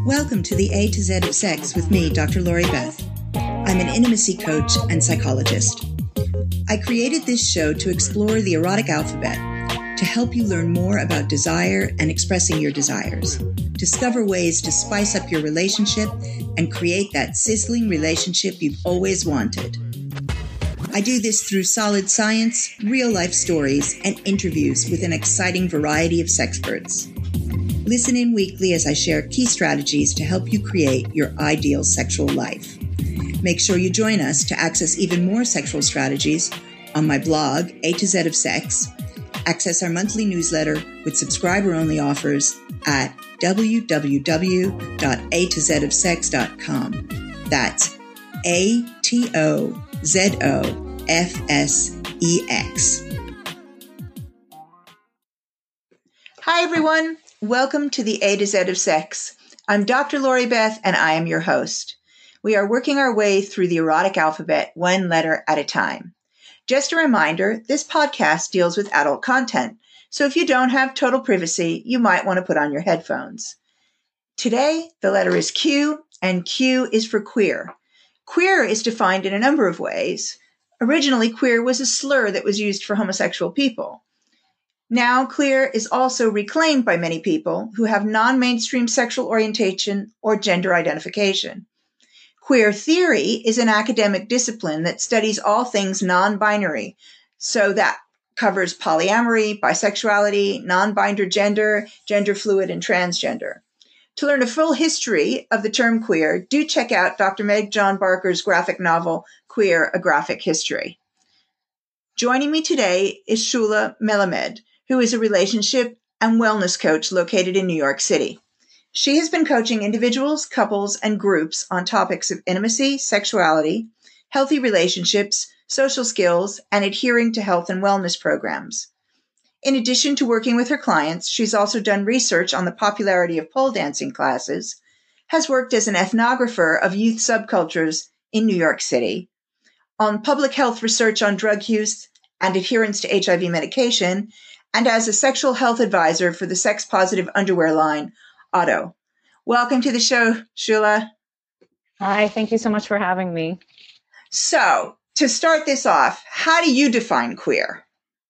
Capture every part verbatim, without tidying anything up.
Welcome to the A to Z of Sex with me, Doctor Lori Beth. I'm an intimacy coach and psychologist. I created this show to explore the erotic alphabet, to help you learn more about desire and expressing your desires, discover ways to spice up your relationship, and create that sizzling relationship you've always wanted. I do this through solid science, real-life stories, and interviews with an exciting variety of sexperts. Listen in weekly as I share key strategies to help you create your ideal sexual life. Make sure you join us to access even more sexual strategies on my blog, A to Z of Sex, access our monthly newsletter with subscriber-only offers at w w w dot a to z of sex dot com. That's A T O Z O F S E X. Hi, everyone. Welcome to the A to Z of Sex. I'm Doctor Lori Beth, and I am your host. We are working our way through the erotic alphabet one letter at a time. Just a reminder, this podcast deals with adult content, so if you don't have total privacy, you might want to put on your headphones. Today, the letter is Q, and Q is for queer. Queer is defined in a number of ways. Originally, queer was a slur that was used for homosexual people. Now, queer is also reclaimed by many people who have non-mainstream sexual orientation or gender identification. Queer theory is an academic discipline that studies all things non-binary, so that covers polyamory, bisexuality, non-binary gender, gender fluid, and transgender. To learn a full history of the term queer, do check out Doctor Meg John Barker's graphic novel, Queer, A Graphic History. Joining me today is Shula Melamed, who is a relationship and wellness coach located in New York City. She has been coaching individuals, couples, and groups on topics of intimacy, sexuality, healthy relationships, social skills, and adhering to health and wellness programs. In addition to working with her clients, she's also done research on the popularity of pole dancing classes, has worked as an ethnographer of youth subcultures in New York City, on public health research on drug use and adherence to H I V medication, and as a sexual health advisor for the sex-positive underwear line, Otto. Welcome to the show, Shula. Hi, thank you so much for having me. So, to start this off, how do you define queer?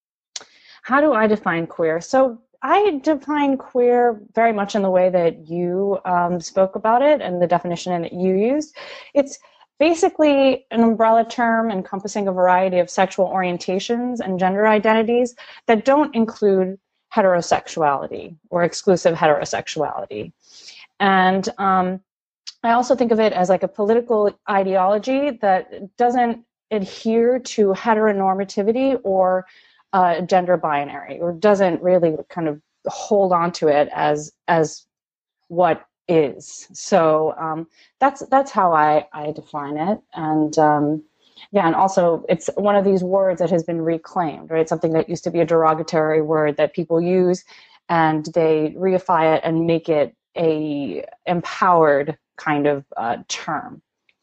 How do I define queer? So, I define queer very much in the way that you um, spoke about it and the definition that you used. It's basically an umbrella term encompassing a variety of sexual orientations and gender identities that don't include heterosexuality or exclusive heterosexuality. And um, I also think of it as like a political ideology that doesn't adhere to heteronormativity or uh, gender binary, or doesn't really kind of hold on to it as as what is. So um, that's that's how I, I define it. And um, yeah, and also it's one of these words that has been reclaimed, right? Something that used to be a derogatory word that people use, and they reify it and make it a empowered kind of uh, term.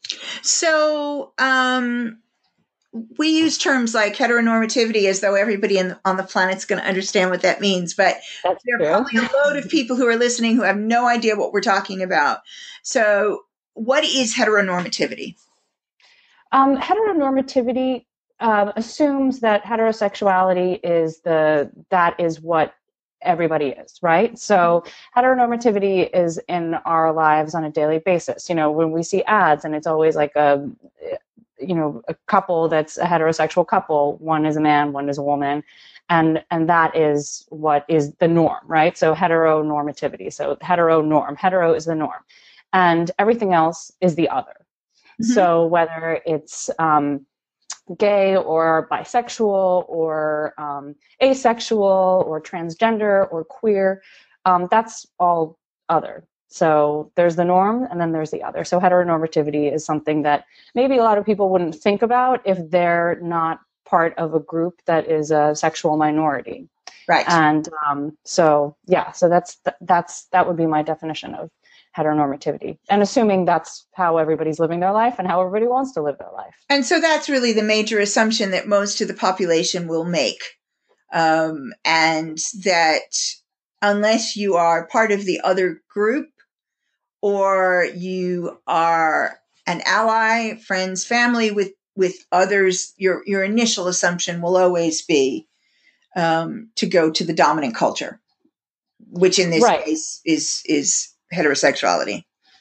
So um, we use terms like heteronormativity as though everybody in, on the planet's going to understand what that means, but That's there true. are probably a load of people who are listening who have no idea what we're talking about. So what is heteronormativity? Um, heteronormativity uh, assumes that heterosexuality is the that is what everybody is, right? So heteronormativity is in our lives on a daily basis. You know, when we see ads and it's always like a you know, a couple that's a heterosexual couple, one is a man, one is a woman, and and that is what is the norm, right? So heteronormativity, so hetero norm, hetero is the norm, and everything else is the other. Mm-hmm. So whether it's um, gay or bisexual or um, asexual or transgender or queer, um, that's all other. So there's the norm and then there's the other. So heteronormativity is something that maybe a lot of people wouldn't think about if they're not part of a group that is a sexual minority. Right. And um, so, yeah, so that's, that's, that would be my definition of heteronormativity, and assuming that's how everybody's living their life and how everybody wants to live their life. And so that's really the major assumption that most of the population will make. Um, and that unless you are part of the other group, or you are an ally, friends, family with, with others, your, your initial assumption will always be um, to go to the dominant culture, which in this Right. case is, is heterosexuality.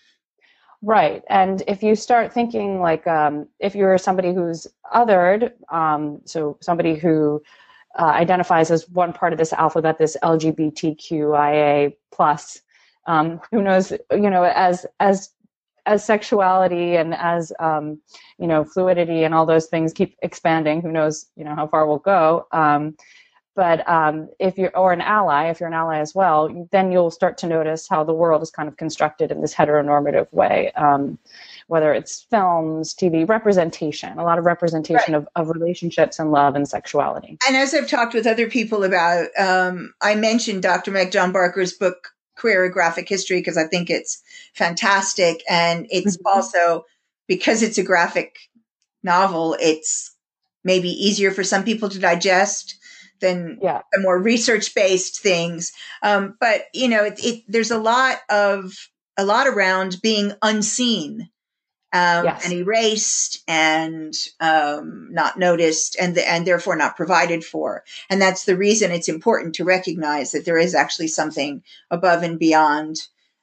Right. And if you start thinking like, um, if you're somebody who's othered, um, so somebody who uh, identifies as one part of this alphabet, this L G B T Q I A plus, um, who knows, you know, as, as, as sexuality and as, um, you know, fluidity and all those things keep expanding, who knows, you know, how far we'll go. Um, But um, if you're, or an ally, if you're an ally as well, then you'll start to notice how the world is kind of constructed in this heteronormative way, um, whether it's films, T V, representation, a lot of representation Right. of, of relationships and love and sexuality. And as I've talked with other people about, um, I mentioned Doctor Meg John Barker's book, Queer: A Graphic History, because I think it's fantastic. And it's Mm-hmm. also, because it's a graphic novel, it's maybe easier for some people to digest than Yeah. the more research-based things. Um, but you know, it, it, there's a lot of a lot around being unseen um, Yes. and erased and um, not noticed, and the, and therefore not provided for. And that's the reason it's important to recognize that there is actually something above and beyond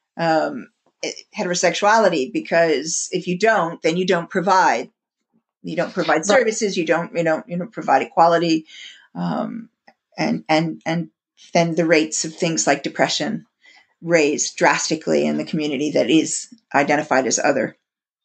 um, heterosexuality. Because if you don't, then you don't provide. You don't provide Right. services. You don't. You don't. You don't provide equality. Um, and and and then the rates of things like depression raise drastically in the community that is identified as other.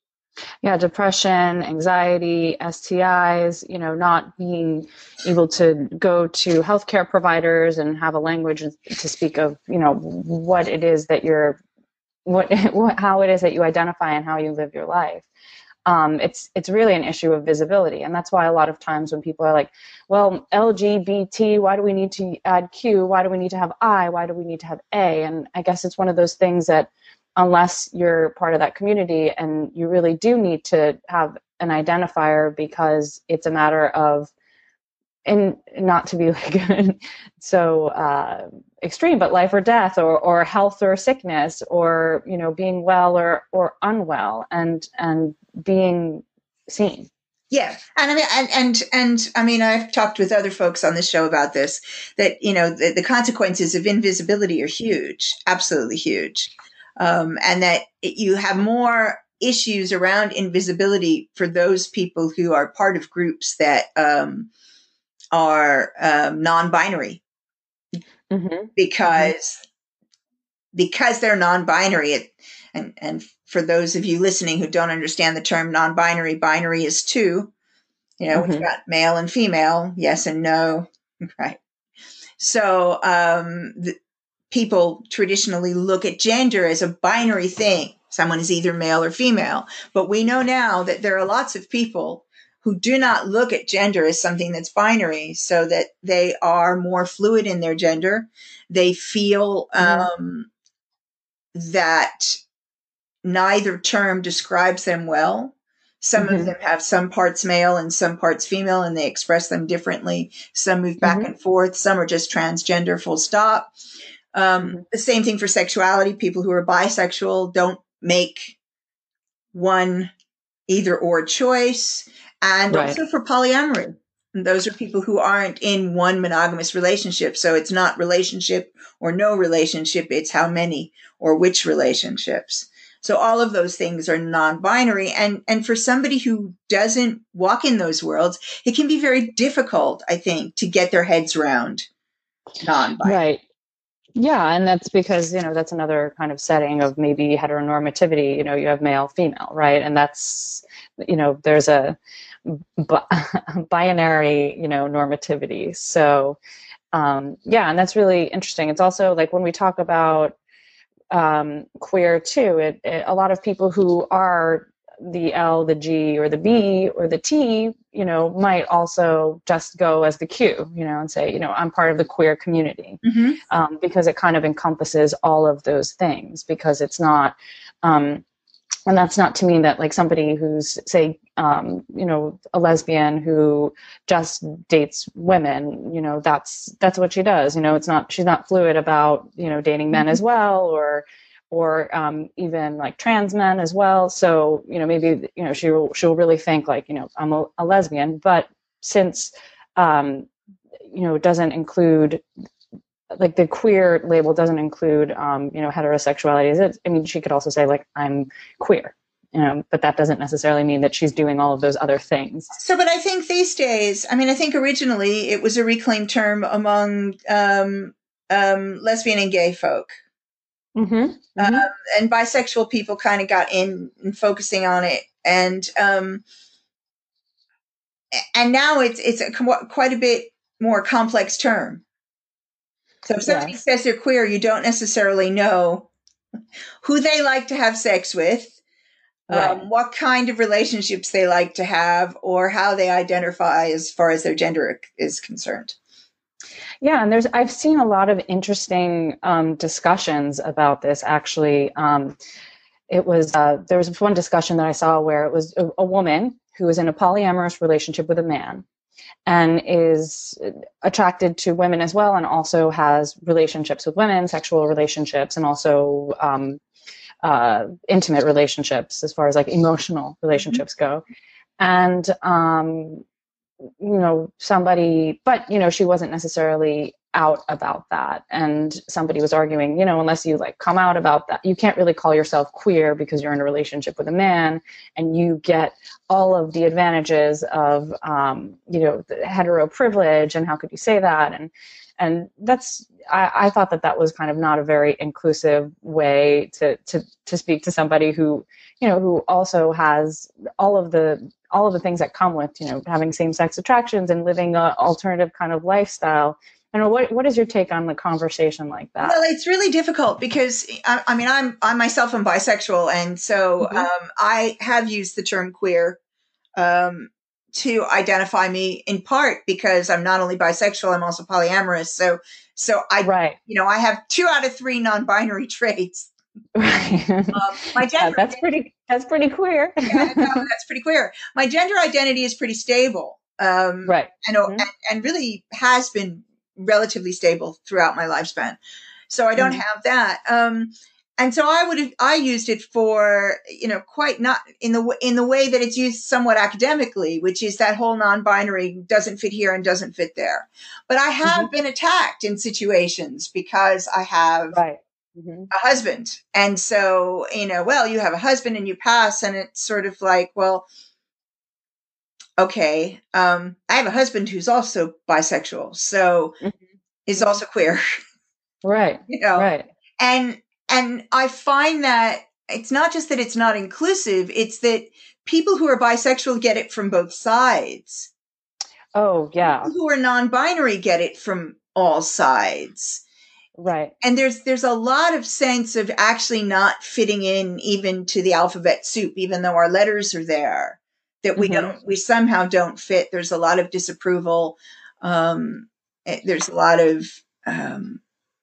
Yeah, depression, anxiety, S T Is, you know, not being able to go to healthcare providers and have a language to speak of, you know, what it is that you're, what, what how it is that you identify and how you live your life. Um, it's it's really an issue of visibility, and that's why a lot of times when people are like, "Well, L G B T, why do we need to add Q? Why do we need to have I? Why do we need to have A?" And I guess it's one of those things that, unless you're part of that community, and you really do need to have an identifier because it's a matter of, and not to be like so uh, extreme, but life or death, or, or health or sickness, or you know, being well or or unwell, and and being seen. Yeah, and I mean, and and and I mean, I've talked with other folks on this show about this. That you know, the, the consequences of invisibility are huge, absolutely huge, um, and that it, you have more issues around invisibility for those people who are part of groups that um, are um, non-binary, Mm-hmm. because Mm-hmm. because they're non-binary. It, and and for those of you listening who don't understand the term non-binary, binary is two. You know, we've Mm-hmm. got male and female, yes and no, right? So um, the, people traditionally look at gender as a binary thing. Someone is either male or female. But we know now that there are lots of people who do not look at gender as something that's binary, so that they are more fluid in their gender. They feel um, that neither term describes them well. Some of Mm-hmm. them have some parts male and some parts female, and they express them differently. Some move back Mm-hmm. and forth. Some are just transgender, full stop. Um, Mm-hmm. the same thing for sexuality. People who are bisexual don't make one either or choice. And Right. also for polyamory. And those are people who aren't in one monogamous relationship. So it's not relationship or no relationship. It's how many or which relationships. So all of those things are non-binary. And, and for somebody who doesn't walk in those worlds, it can be very difficult, I think, to get their heads around non-binary. Right. Yeah, and that's because, you know, that's another kind of setting of maybe heteronormativity. You know, you have male, female, right? And that's, you know, there's a bi- binary, you know, normativity. So, um, yeah, and that's really interesting. It's also like when we talk about um, queer too, it, it, a lot of people who are the L, the G, or the B, or the T, you know, might also just go as the Q, you know, and say, you know, I'm part of the queer community, Mm-hmm. um, because it kind of encompasses all of those things, because it's not, um, and that's not to mean that like somebody who's say, um, you know, a lesbian who just dates women, you know, that's, that's what she does. You know, it's not, she's not fluid about, you know, dating men as well, or, or um, even like trans men as well. So, you know, maybe, you know, she'll, she'll really think like, you know, I'm a, a lesbian, but since, um, you know, it doesn't include, like the queer label doesn't include, um, you know, heterosexuality. I mean, she could also say like, I'm queer, you know, but that doesn't necessarily mean that she's doing all of those other things. So, but I think these days, I mean, I think originally it was a reclaimed term among um, um, lesbian and gay folk. Mm-hmm. Mm-hmm. Um, and bisexual people kind of got in and focusing on it. And um, and now it's it's a, quite a bit more complex term. So if somebody Yes. says they're queer, you don't necessarily know who they like to have sex with, Right. um, what kind of relationships they like to have, or how they identify as far as their gender is concerned. Yeah, and there's I've seen a lot of interesting um, discussions about this. Actually, um, it was uh, there was one discussion that I saw where it was a, a woman who was in a polyamorous relationship with a man, and is attracted to women as well, and also has relationships with women, sexual relationships, and also um, uh, intimate relationships as far as like emotional relationships go. And um, you know, somebody, but you know, she wasn't necessarily out about that. And somebody was arguing, you know, unless you like come out about that, you can't really call yourself queer because you're in a relationship with a man and you get all of the advantages of, um, you know, the hetero privilege. And how could you say that? And, and that's, I, I thought that that was kind of not a very inclusive way to, to, to speak to somebody who, you know, who also has all of the, all of the things that come with, you know, having same-sex attractions and living an alternative kind of lifestyle. And what what is your take on the conversation like that? Well, it's really difficult because I, I mean, I'm I myself am bisexual, and so mm-hmm. um, I have used the term queer um, to identify me in part because I'm not only bisexual, I'm also polyamorous. So, so I, right. you know, I have two out of three non-binary traits. Right. Um, my gender yeah, that's pretty. That's pretty queer. yeah, no, that's pretty queer. My gender identity is pretty stable, um, right? And, mm-hmm. and and really has been relatively stable throughout my lifespan. So I don't mm-hmm. have that. Um, and so I would have I used it for, you know, quite not in the in the way that it's used somewhat academically, which is that whole non-binary doesn't fit here and doesn't fit there. But I have mm-hmm. been attacked in situations because I have. Right. Mm-hmm. a husband. And so, you know, well, you have a husband and you pass, and it's sort of like, well, okay, um, I have a husband who's also bisexual, so mm-hmm. is also queer. Right. You know, right. And, and I find that it's not just that it's not inclusive, it's that people who are bisexual get it from both sides. Oh, yeah. People who are non-binary get it from all sides. Right. And there's there's a lot of sense of actually not fitting in even to the alphabet soup, even though our letters are there, that we mm-hmm. don't, we somehow don't fit. There's a lot of disapproval. Um, there's a lot of um,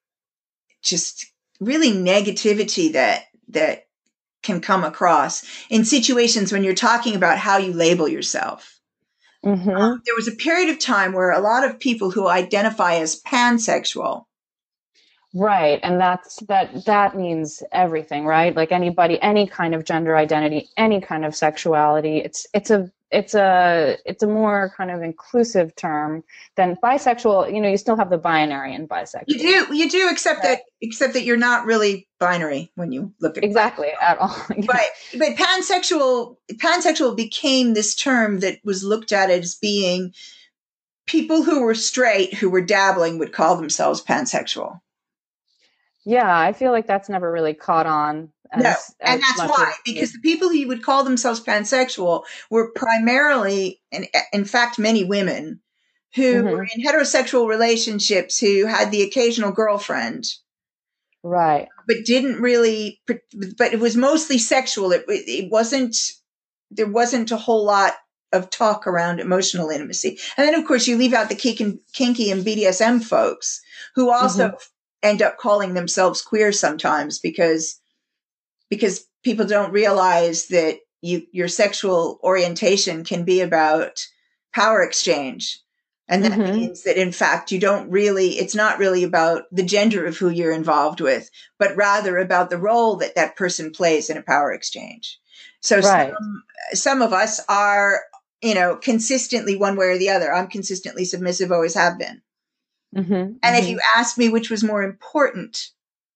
just really negativity that that can come across in situations when you're talking about how you label yourself. Mm-hmm. Um, there was a period of time where a lot of people who identify as pansexual. Right. And that's that that means everything, right? Like anybody, any kind of gender identity, any kind of sexuality. It's it's a it's a it's a more kind of inclusive term than bisexual. You know, you still have the binary in bisexual. You do, you do, except right. that except that you're not really binary when you look at exactly bisexual. At all. Yeah. But but pansexual pansexual became this term that was looked at as being people who were straight who were dabbling would call themselves pansexual. Yeah, I feel like that's never really caught on. As, no, as and that's why, as, because the people who would call themselves pansexual were primarily, and in fact, many women who mm-hmm. were in heterosexual relationships who had the occasional girlfriend. Right. But didn't really, but it was mostly sexual. It, it wasn't, there wasn't a whole lot of talk around emotional intimacy. And then, of course, you leave out the kinky and B D S M folks who also mm-hmm. end up calling themselves queer sometimes because because people don't realize that you, your sexual orientation can be about power exchange. And that Mm-hmm. means that, in fact, you don't really, it's not really about the gender of who you're involved with, but rather about the role that that person plays in a power exchange. So Right. some, some of us are, you know, consistently one way or the other. I'm consistently submissive, always have been. Mm-hmm. And if Mm-hmm. you ask me which was more important,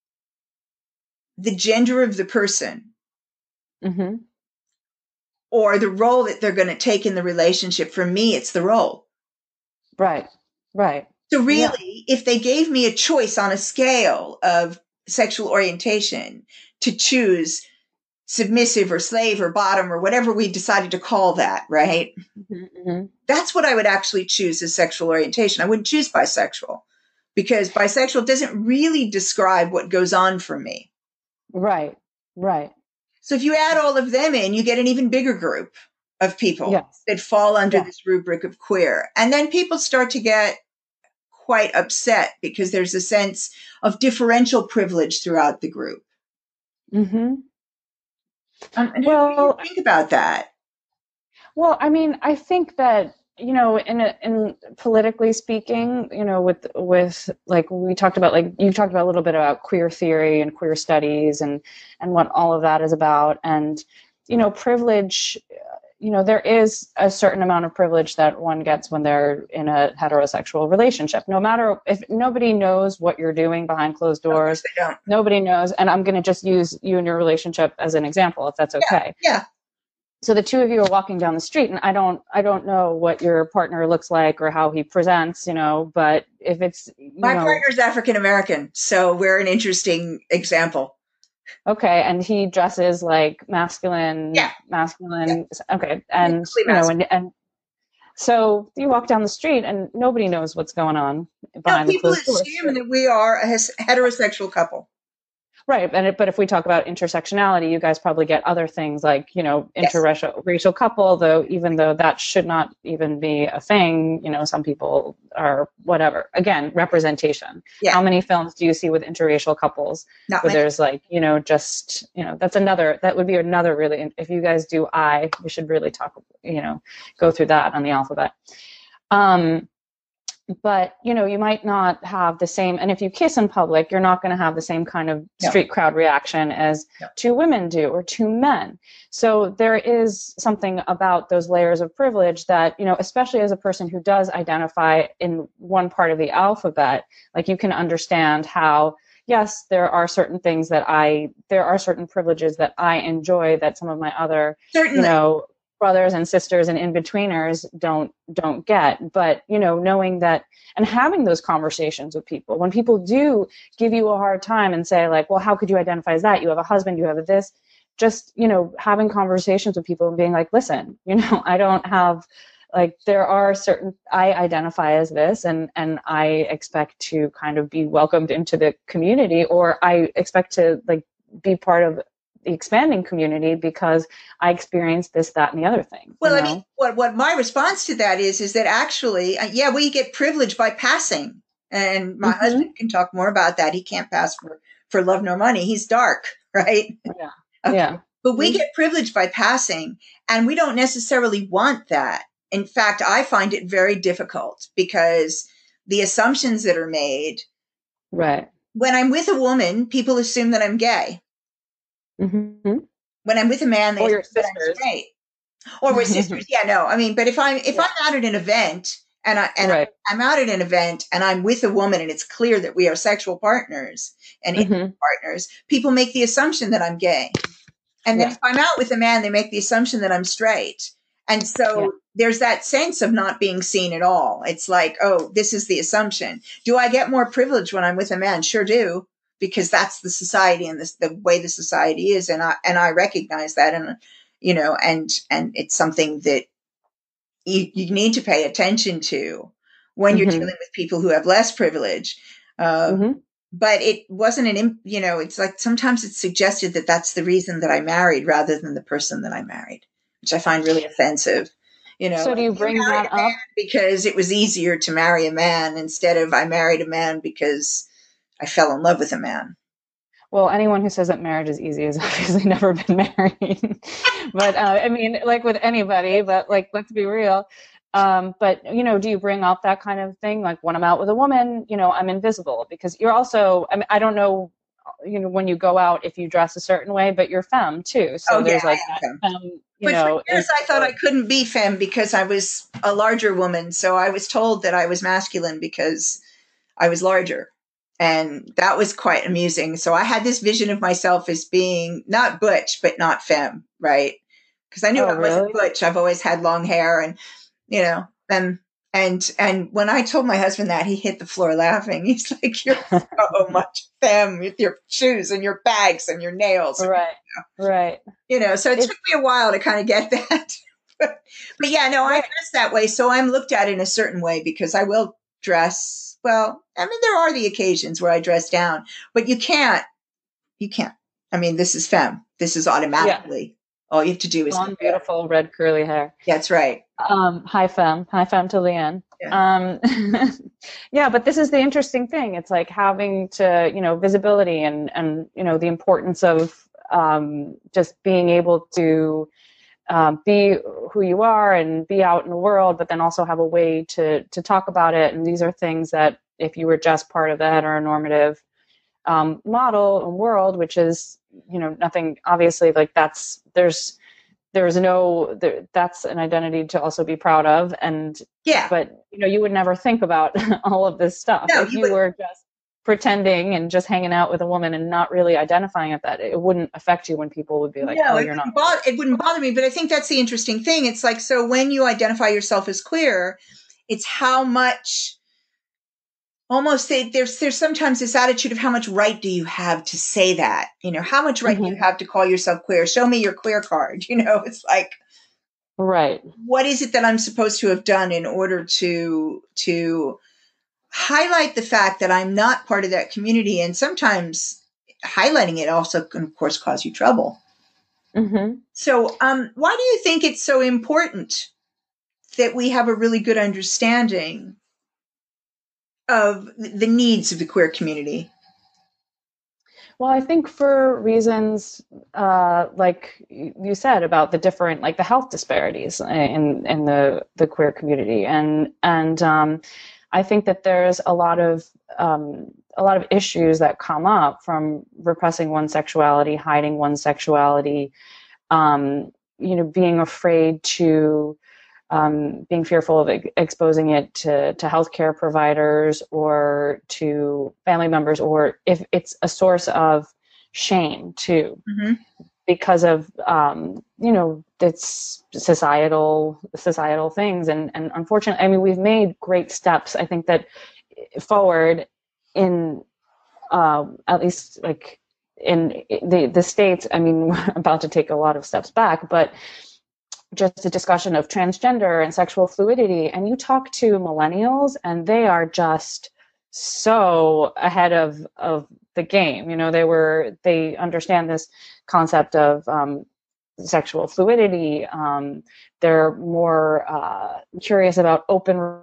the gender of the person Mm-hmm. or the role that they're going to take in the relationship, for me, it's the role. Right. Right. So Yeah. really, if they gave me a choice on a scale of sexual orientation to choose submissive or slave or bottom or whatever we decided to call that, right? Mm-hmm. Mm-hmm. That's what I would actually choose as sexual orientation. I wouldn't choose bisexual because bisexual doesn't really describe what goes on for me. Right. Right. So if you add all of them in, you get an even bigger group of people Yes. that fall under Yeah. this rubric of queer. And then people start to get quite upset because there's a sense of differential privilege throughout the group. Mm-hmm. Um, and what do you Well, think about that? well, I mean, I think that, you know, in a, in politically speaking, you know, with with like we talked about, like you talked about a little bit about queer theory and queer studies and and what all of that is about, and you know, privilege. You know, there is a certain amount of privilege that one gets when they're in a heterosexual relationship. No matter if nobody knows what you're doing behind closed Of course doors, they don't. nobody knows. And I'm going to just use you and your relationship as an example, if that's Yeah, okay. yeah. So the two of you are walking down the street, and I don't, I don't know what your partner looks like or how he presents, you know. But if it's, you My know, partner's African American, so we're an interesting example. okay, and he dresses like masculine, Yeah, yeah. masculine, okay, and Basically you know, masculine. and and so you walk down the street, and nobody knows what's going on No, behind the people closed doors. assume that we are a heterosexual couple. Right, and it, but if we talk about intersectionality, you guys probably get other things like, you know, Yes. interracial racial couple, though even though that should not even be a thing, you know, some people are whatever. Again, representation. Yeah. How many films do you see with interracial couples Not where many. there's like, you know, just, you know, that's another, that would be another really, if you guys do I, we should really talk, you know, go through that on the alphabet. Um, but you know, you might not have the same, and if you kiss in public, you're not going to have the same kind of No. street crowd reaction as No. two women do or two men. So there is something about those layers of privilege that, you know, especially as a person who does identify in one part of the alphabet, like you can understand how, yes, there are certain things that I, there are certain privileges that I enjoy that some of my other, Certainly. you know, brothers and sisters and in-betweeners don't don't get. But you know, knowing that and having those conversations with people, when people do give you a hard time and say like, well, how could you identify as that? You have a husband, you have this, just, you know, having conversations with people and being like, listen, you know, I don't have, like, there are certain, I identify as this, and and I expect to kind of be welcomed into the community, or I expect to like be part of the expanding community because I experienced this, that, and the other thing. Well, you I know? mean, what what my response to that is is that actually, uh, yeah, we get privilege by passing, and my Mm-hmm. husband can talk more about that. He can't pass for for love nor money. He's dark, right? Yeah. Okay. Yeah. But we Mm-hmm. get privilege by passing, and we don't necessarily want that. In fact, I find it very difficult because the assumptions that are made. Right. When I'm with a woman, people assume that I'm gay. Mm-hmm. When I'm with a man, they Or your assume that I'm sisters. straight. Or we're sisters. Yeah, no. I mean, but if I'm if Yeah. I'm out at an event and I and Right. I'm out at an event and I'm with a woman and it's clear that we are sexual partners and Mm-hmm. intimate partners, people make the assumption that I'm gay. And then Yeah. if I'm out with a man, they make the assumption that I'm straight. And so Yeah. there's that sense of not being seen at all. It's like, oh, this is the assumption. Do I get more privilege when I'm with a man? Sure do, because that's the society and this, the way the society is. And I, and I recognize that. And, you know, and, and it's something that you, you need to pay attention to when you're Mm-hmm. dealing with people who have less privilege. Uh, Mm-hmm. but it wasn't an, you know, it's like sometimes it's suggested that that's the reason that I married rather than the person that I married, which I find really offensive. You know, So do you you bring married that a man up? because it was easier to marry a man instead of I married a man because I fell in love with a man. Well, anyone who says that marriage is easy has obviously never been married. But uh, I mean, like with anybody, but like, let's be real. Um, but, you know, do you bring up that kind of thing? Like when I'm out with a woman, you know, I'm invisible because you're also, I mean, I don't know, you know, when you go out, if you dress a certain way, but you're femme too. So Oh yeah, there's like I am that femme. femme, you But for know, years I thought I invisibility. couldn't be femme because I was a larger woman. So I was told that I was masculine because I was larger. And that was quite amusing. So I had this vision of myself as being not butch, but not femme, right? Because I knew Oh, I wasn't really? butch. I've always had long hair, and you know, and and and when I told my husband that, he hit the floor laughing. He's like, "You're so much femme with your shoes and your bags and your nails." Right. Right. You know, so it It's took me a while to kind of get that. but, but yeah, no, I right. dress that way. So I'm looked at in a certain way because I will dress. Well, I mean, there are the occasions where I dress down, but you can't, you can't. I mean, this is femme. This is Yeah. automatically. All you have to do is look Long, at it. beautiful, red curly hair. That's right. Um, hi femme, hi femme to Leanne. Yeah. Um, yeah, but this is the interesting thing. It's like having to, you know, visibility and, and, you know, the importance of um, just being able to um, be who you are and be out in the world, but then also have a way to, to talk about it. And these are things that if you were just part of the heteronormative um, model and world, which is, you know, nothing, obviously, like that's, there's, there's no there, that's an identity to also be proud of, and Yeah. but you know you would never think about all of this stuff No, if you you would. were just pretending and just hanging out with a woman and not really identifying at that. It wouldn't affect you when people would be like, No, oh, it you're not wouldn't, bother, it wouldn't bother me. But I think that's the interesting thing. It's like, so when you identify yourself as queer, it's how much almost they, there's there's sometimes this attitude of how much right do you have to say that, you know, how much right do you mm-hmm. have to call yourself queer? Show me your queer card. You know, it's like, right. what is it that I'm supposed to have done in order to to highlight the fact that I'm not part of that community? And sometimes highlighting it also can of course cause you trouble. Mm-hmm. So um why do you think it's so important that we have a really good understanding of the needs of the queer community? Well, I think for reasons uh, like you said about the different, like the health disparities in in the the queer community, and and um, I think that there's a lot of um, a lot of issues that come up from repressing one's sexuality, hiding one's sexuality, um, you know, being afraid to um, being fearful of e- exposing it to, to healthcare providers or to family members, or if it's a source of shame too, Mm-hmm. because of um, you know it's societal societal things, and and unfortunately, I mean, we've made great steps. I think that forward in uh, at least like in the the states. I mean, we're about to take a lot of steps back, but just a discussion of transgender and sexual fluidity, and you talk to millennials and they are just so ahead of of the game. You know, they were they understand this concept of um, sexual fluidity. Um, they're more uh, curious about open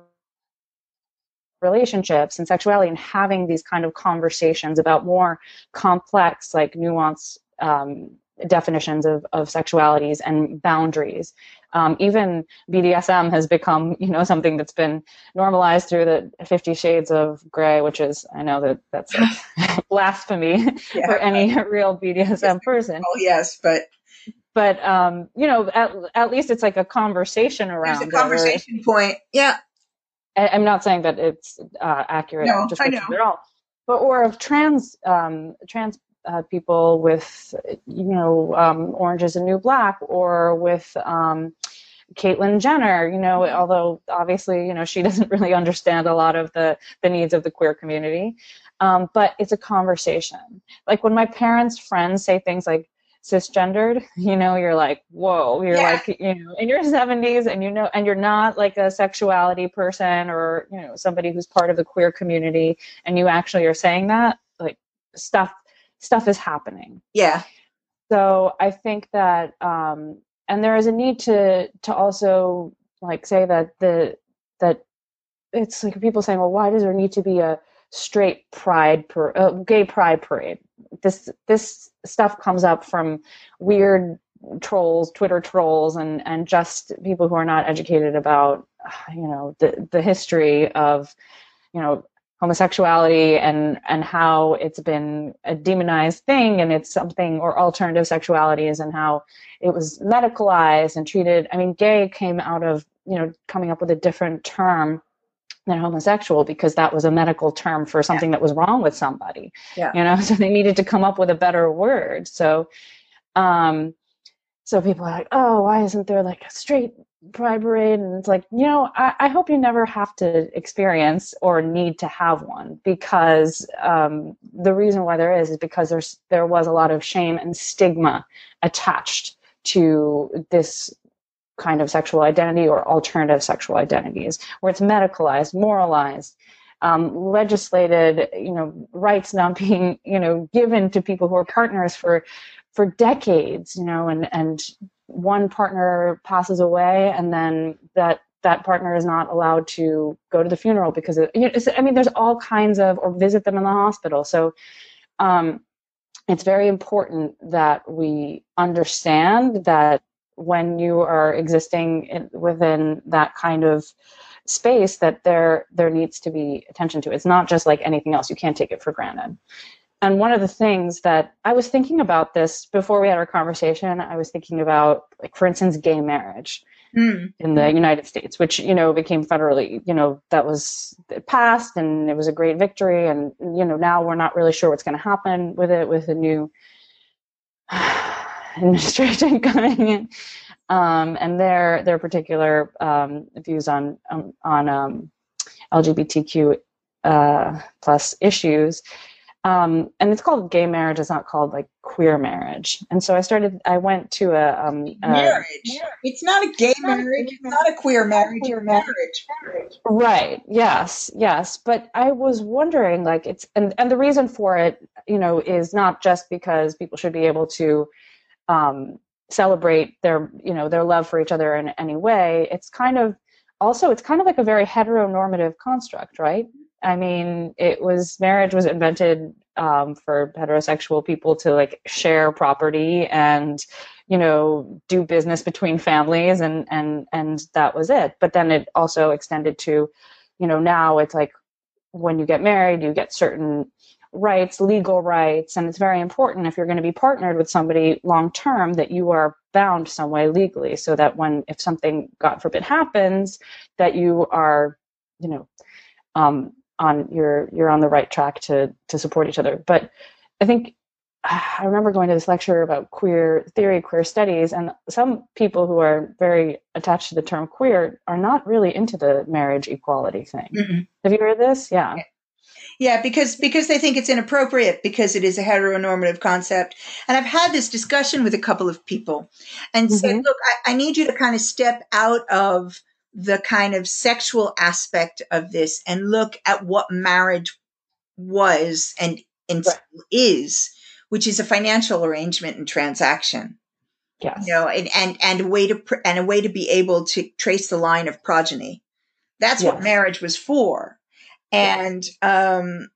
relationships and sexuality, and having these kind of conversations about more complex, like nuanced um, definitions of, of sexualities and boundaries. Um, even B D S M has become, you know, something that's been normalized through the Fifty Shades of Grey, which is, I know that that's like blasphemy Yeah, for any real B D S M person. oh yes, but But um, you know, at at least it's like a conversation there's a around it, or conversation point. Yeah. I, I'm not saying that it's uh, accurate No, I know. descriptions at all, but or of trans um, trans uh, people with, you know, um, Orange is the New Black, or with um, Caitlyn Jenner. You know, although obviously, you know, she doesn't really understand a lot of the the needs of the queer community, um, but it's a conversation. Like when my parents' friends say things like cisgendered, you know, you're like, whoa, you're Yeah. like, you know, in your seventies, and you know, and you're not like a sexuality person, or, you know, somebody who's part of the queer community, and you actually are saying that, like, stuff stuff is happening. Yeah. So I think that um and there is a need to to also like say that the that it's like people saying, well, why does there need to be a straight pride per uh, gay pride parade? This this stuff comes up from weird trolls, Twitter trolls, and, and just people who are not educated about, you know, the, the history of, you know, homosexuality and, and how it's been a demonized thing and it's something, or alternative sexualities and how it was medicalized and treated. I mean, gay came out of, you know, coming up with a different term than homosexual because that was a medical term for something yeah. that was wrong with somebody, yeah. you know, so they needed to come up with a better word. So, um, so people are like, oh, why isn't there like a straight pride parade? And it's like, you know, I, I hope you never have to experience or need to have one, because um, the reason why there is is because there's there was a lot of shame and stigma attached to this kind of sexual identity or alternative sexual identities, where it's medicalized, moralized, um, legislated, you know, rights not being, you know, given to people who are partners for for decades, you know, and, and one partner passes away and then that, that partner is not allowed to go to the funeral because of, you know, I mean, there's all kinds of, or visit them in the hospital. So um, it's very important that we understand that when you are existing in, within that kind of space, that there, there needs to be attention to. It's not just like anything else. You can't take it for granted. And one of the things that I was thinking about this before we had our conversation, I was thinking about, like, for instance, gay marriage mm. in the United States, which, you know, became federally, you know, that was it passed and it was a great victory. And, you know, now we're not really sure what's going to happen with it, with the new administration coming in. Um, and their, their particular um, views on, um, on um, L G B T Q uh, plus issues. Um, and it's called gay marriage. It's not called like queer marriage. And so I started, I went to a, um, a marriage. It's not a gay marriage. It's not a queer marriage. It's marriage. Right. Yes. Yes. But I was wondering, like, it's, and, and the reason for it, you know, is not just because people should be able to, um, celebrate their, you know, their love for each other in any way. It's kind of, also, it's kind of like a very heteronormative construct, right? I mean, it was, marriage was invented um, for heterosexual people to like share property and, you know, do business between families, and, and, and that was it. But then it also extended to, you know, now it's like when you get married, you get certain rights, legal rights, and it's very important if you're going to be partnered with somebody long term that you are bound some way legally, so that when, if something, God forbid, happens, that you are, you know, um, on you're you're on the right track to to support each other. But I think I remember going to this lecture about queer theory, queer studies, and some people who are very attached to the term queer are not really into the marriage equality thing. Mm-hmm. Have you heard this? Yeah. Yeah, because because they think it's inappropriate because it is a heteronormative concept. And I've had this discussion with a couple of people and mm-hmm. said, look, I, I need you to kind of step out of the kind of sexual aspect of this and look at what marriage was and, and right. is, which is a financial arrangement and transaction. Yes. You know, and, and, and a way to, and a way to be able to trace the line of progeny. That's yes. what marriage was for. And, um,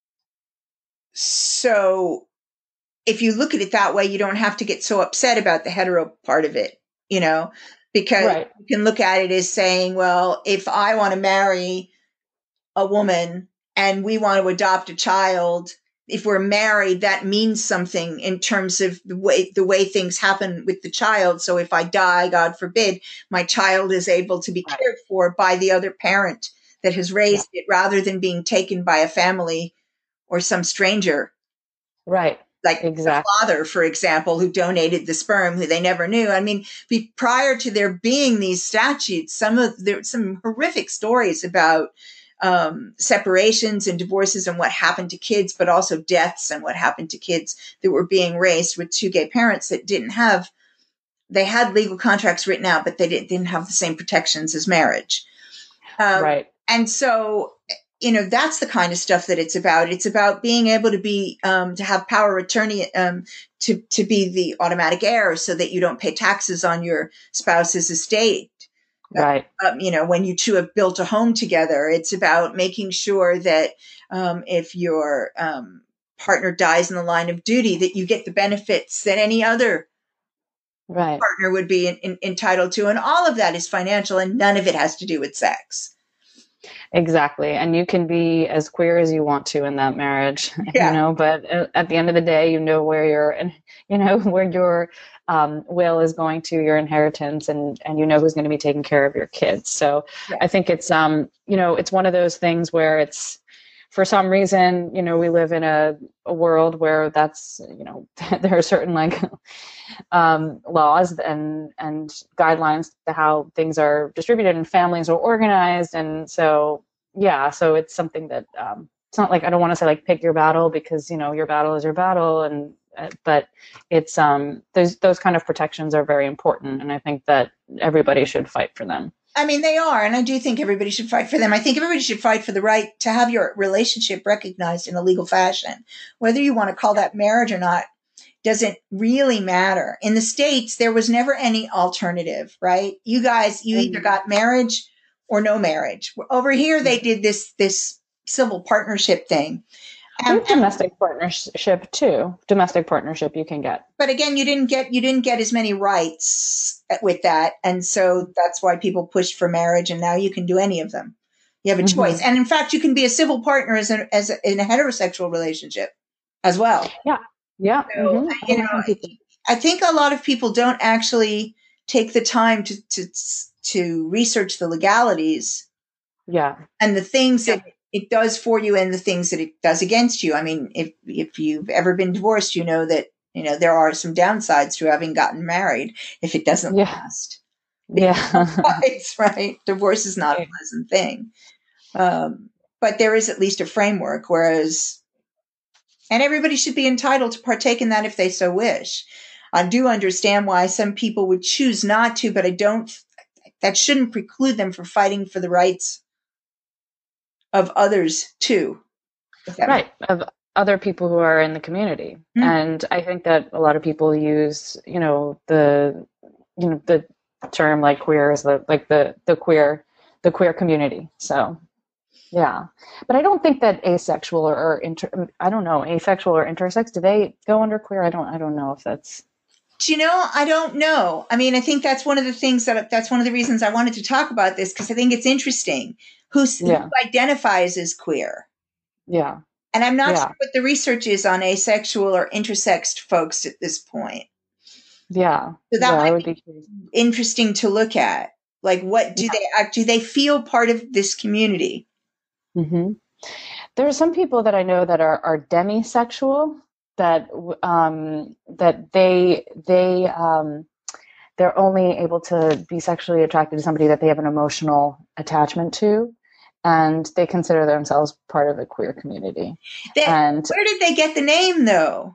so if you look at it that way, you don't have to get so upset about the hetero part of it, you know, because right. you can look at it as saying, well, if I want to marry a woman and we want to adopt a child, if we're married, that means something in terms of the way, the way things happen with the child. So if I die, God forbid, my child is able to be right. cared for by the other parent that has raised yeah. it, rather than being taken by a family or some stranger. Right. Like exactly. the father, for example, who donated the sperm, who they never knew. I mean, be, prior to there being these statutes, some of there some horrific stories about um, separations and divorces and what happened to kids, but also deaths and what happened to kids that were being raised with two gay parents that didn't have, they had legal contracts written out, but they didn't, didn't have the same protections as marriage. Um, right. And so, you know, that's the kind of stuff that it's about. It's about being able to be, um, to have power of attorney, um, to, to be the automatic heir so that you don't pay taxes on your spouse's estate. Right. Uh, um, you know, when you two have built a home together, it's about making sure that, um, if your, um, partner dies in the line of duty, that you get the benefits that any other Right. partner would be in, in, entitled to. And all of that is financial, and none of it has to do with sex. Exactly. And you can be as queer as you want to in that marriage, you Yeah. know, but at the end of the day, you know where your, and you know, where your um, will is going to, your inheritance, and, and you know who's going to be taking care of your kids. So Yeah. I think it's, um, you know, it's one of those things where it's, for some reason, you know, we live in a, a world where that's, you know, there are certain like um, laws and and guidelines to how things are distributed and families are organized. And so, yeah, so it's something that um, it's not like, I don't want to say like pick your battle, because, you know, your battle is your battle. And uh, but it's um those those kind of protections are very important, and I think that everybody should fight for them. I mean, they are, and I do think everybody should fight for them. I think everybody should fight for the right to have your relationship recognized in a legal fashion. Whether you want to call that marriage or not doesn't really matter. In the States, there was never any alternative, right? You guys, you either got marriage or no marriage. Over here, they did this this civil partnership thing. We Um, have domestic partnership too. Domestic partnership you can get. but again, you didn't get you didn't get as many rights with that, and so that's why people pushed for marriage. And now you can do any of them. You have a Mm-hmm. choice, and in fact, you can be a civil partner as a, as a, in a heterosexual relationship as well. Yeah, yeah. So, Mm-hmm. you know, I people. I think a lot of people don't actually take the time to to to research the legalities. Yeah. And the things that it does for you and the things that it does against you. I mean, if if you've ever been divorced, you know that, you know, there are some downsides to having gotten married if it doesn't Yeah. last. Yeah. Right. Divorce is not a pleasant thing. Um, but there is at least a framework, whereas, and everybody should be entitled to partake in that if they so wish. I do understand why some people would choose not to, but I don't, that shouldn't preclude them from fighting for the rights of others too. Right. Of other people who are in the community. Mm-hmm. And I think that a lot of people use, you know, the, you know, the term like queer is the, like the, the queer, the queer community. So, yeah. But I don't think that asexual or, or inter, I don't know, asexual or intersex, do they go under queer? I don't, I don't know if that's. Do you know? I don't know. I mean, I think that's one of the things that, that's one of the reasons I wanted to talk about this, because I think it's interesting who, yeah. who identifies as queer. Yeah. And I'm not yeah. sure what the research is on asexual or intersexed folks at this point. Yeah. So that yeah, might would be, be interesting to look at. Like, what do yeah. they do? They feel part of this community. Mm-hmm. There are some people that I know that are, are demisexual, that um, that they they um, they're only able to be sexually attracted to somebody that they have an emotional attachment to, and they consider themselves part of the queer community. They, and where did they get the name, though?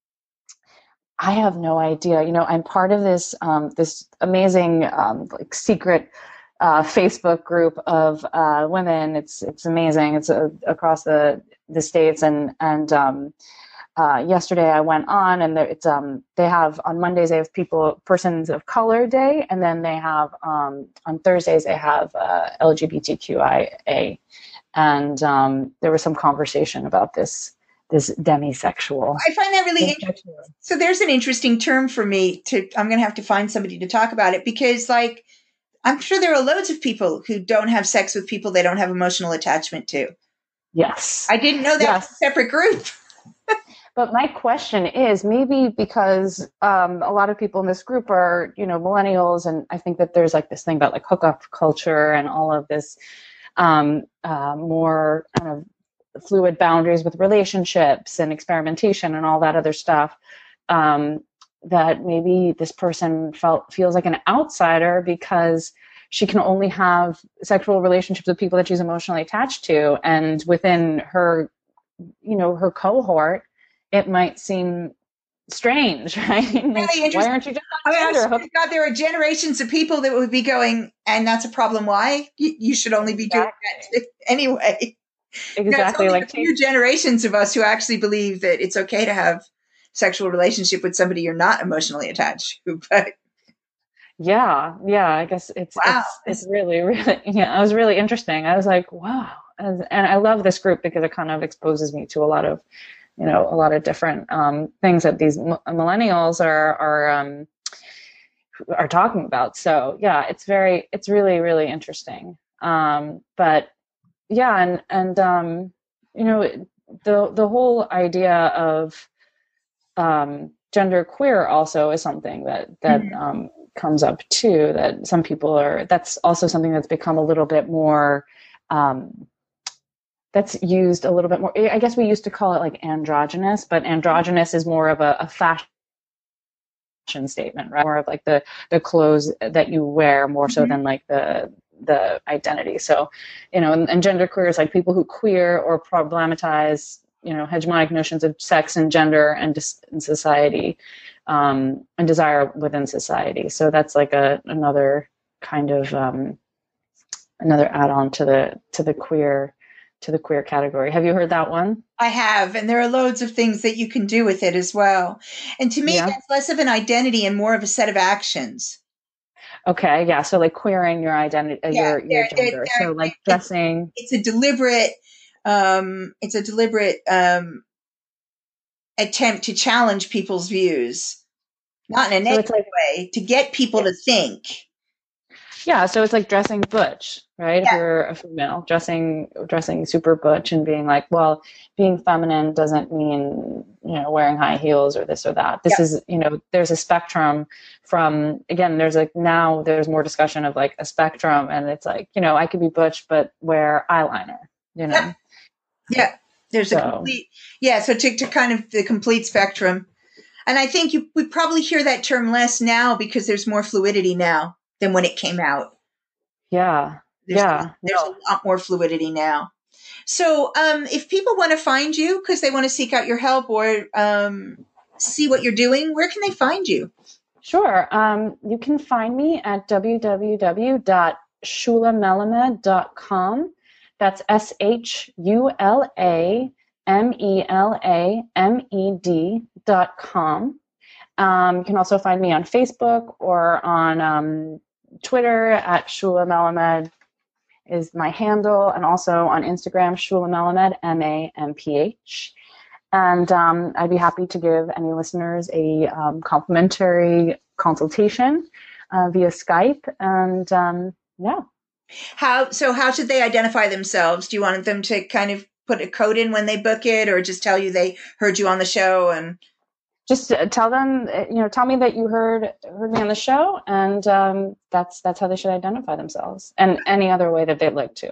I have no idea. You know, I'm part of this um, this amazing um, like secret uh, Facebook group of uh, women. It's it's amazing. It's uh, across the the states, and and um, uh, yesterday I went on, and it's um they have on Mondays they have people persons of color day, and then they have um, on Thursdays they have uh, L G B T Q I A, and um, there was some conversation about this. This demisexual. I find that really interesting. So there's an interesting term for me to, I'm going to have to find somebody to talk about it, because like, I'm sure there are loads of people who don't have sex with people they don't have emotional attachment to. Yes. I didn't know that yes. was a separate group. But my question is, maybe because um, a lot of people in this group are, you know, millennials, and I think that there's like this thing about like hookup culture and all of this um, uh, more kind of fluid boundaries with relationships and experimentation and all that other stuff, um, that maybe this person felt feels like an outsider because she can only have sexual relationships with people that she's emotionally attached to, and within her, you know, her cohort, it might seem strange, right? Really interesting. Why aren't you just I mean, God, there are generations of people that would be going, and that's a problem. Why? You, you should only be exactly. doing that anyway. Exactly. You know, like a few generations of us who actually believe that it's okay to have sexual relationship with somebody you're not emotionally attached to. But yeah, yeah, I guess it's wow. it's, it's really, really, yeah, it was really interesting. I was like, wow. And, and I love this group because it kind of exposes me to a lot of, you know, a lot of different um, things that these m- millennials are, are um, are talking about. So yeah, it's very, it's really, really interesting. Um, but yeah, and, and, um, you know, the, the whole idea of, um, gender queer also is something that, that, mm-hmm. um, comes up too, that some people are, that's also something that's become a little bit more, um, that's used a little bit more. I guess we used to call it like androgynous, but androgynous is more of a, a fashion statement, right? More of like the, the clothes that you wear more so mm-hmm. than like the, the identity. So, you know, and, and gender queer is like people who queer or problematize, you know, hegemonic notions of sex and gender and dis- in society, um, and desire within society. So that's like a, another kind of, um, another add-on to the, to the queer, to the queer category. Have you heard that one? I have, and there are loads of things that you can do with it as well. And to me, yeah. that's less of an identity and more of a set of actions. Okay, yeah. So like queering your identity, uh, yeah, your your they're, gender. They're, so like dressing. It's a deliberate, um, it's a deliberate um, attempt to challenge people's views, not in a negative so like, way, to get people yeah. to think. Yeah, so it's like dressing butch, right? Yeah. If you're a female, dressing dressing super butch and being like, well, being feminine doesn't mean, you know, wearing high heels or this or that. This yeah. is, you know, there's a spectrum from, again, there's like, now there's more discussion of like a spectrum, and it's like, you know, I could be butch but wear eyeliner, you know? Yeah, yeah. There's so. a complete, yeah, so to, to kind of the complete spectrum. And I think you we probably hear that term less now because there's more fluidity now than when it came out. Yeah. There's, yeah. There's no. a lot more fluidity now. So um, if people want to find you because they want to seek out your help or um, see what you're doing, where can they find you? Sure. Um, you can find me at w w w dot shula melamed dot com. That's S H U L A M E L A M E D dot com. Um, you can also find me on Facebook or on um, Twitter at Shula Melamed is my handle, and also on Instagram, Shula Melamed, M A M P H. And um, I'd be happy to give any listeners a um, complimentary consultation uh, via Skype. And um, yeah. How so? How should they identify themselves? Do you want them to kind of put a code in when they book it, or just tell you they heard you on the show and? Just tell them, you know, tell me that you heard heard me on the show, and um, that's that's how they should identify themselves, and any other way that they'd like to.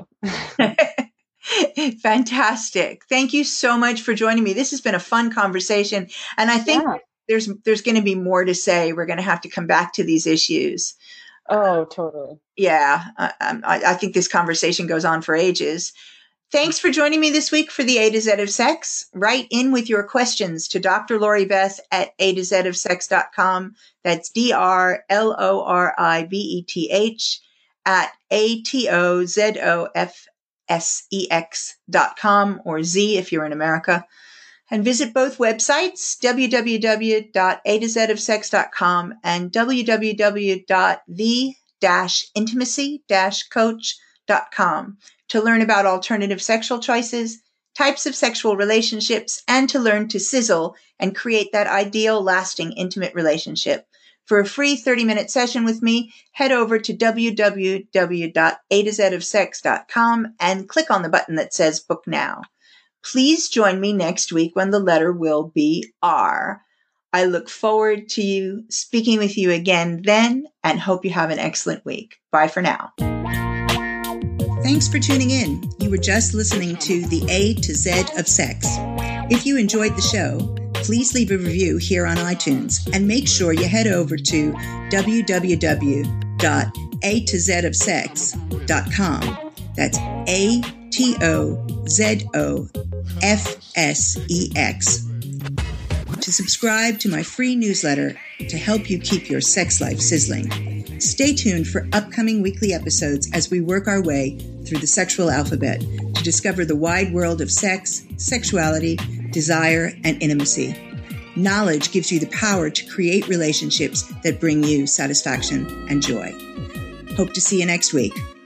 Fantastic! Thank you so much for joining me. This has been a fun conversation, and I think yeah. there's there's going to be more to say. We're going to have to come back to these issues. Oh, totally. Yeah, I, I, I think this conversation goes on for ages. Thanks for joining me this week for the A to Z of Sex. Write in with your questions to Doctor Lori Beth at a to z of sex dot com. That's D R L O R I V E T H at A T O Z O F S E X dot com, or Z if you're in America. And visit both websites, w w w dot a to z of sex dot com and w w w dot the dash intimacy dash coach dot com. to learn about alternative sexual choices, types of sexual relationships, and to learn to sizzle and create that ideal, lasting, intimate relationship. For a free thirty-minute session with me, head over to w w w dot a to z of sex dot com and click on the button that says Book Now. Please join me next week when the letter will be R. I look forward to you speaking with you again then, and hope you have an excellent week. Bye for now. Thanks for tuning in. You were just listening to the A to Z of Sex. If you enjoyed the show, please leave a review here on iTunes and make sure you head over to w w w dot a to z of sex dot com. That's A T O Z O F S E X. To subscribe to my free newsletter to help you keep your sex life sizzling. Stay tuned for upcoming weekly episodes as we work our way through the sexual alphabet to discover the wide world of sex, sexuality, desire, and intimacy. Knowledge gives you the power to create relationships that bring you satisfaction and joy. Hope to see you next week.